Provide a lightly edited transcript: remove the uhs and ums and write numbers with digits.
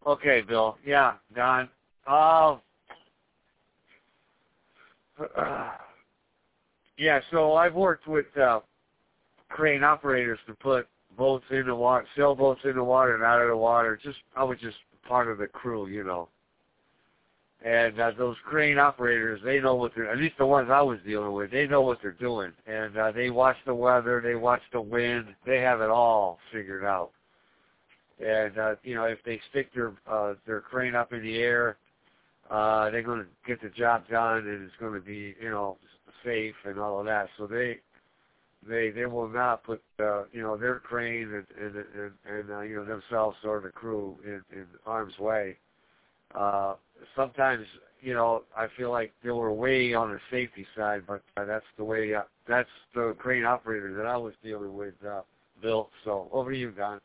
Okay, Bill. Yeah, Don. Uh, yeah, so I've worked with crane operators to put boats in the water, sailboats in the water and out of the water. I was just part of the crew, you know. And those crane operators, they know what they're, at least the ones I was dealing with, they know what they're doing. And they watch the weather, they watch the wind, they have it all figured out. And, you know, if they stick their crane up in the air, they're going to get the job done and it's going to be, you know, safe and all of that. So they will not put, you know, their crane and you know, themselves or the crew in harm's way. Sometimes, you know, I feel like they were way on the safety side, but that's the way, that's the crane operator that I was dealing with, Bill. So over to you, Don.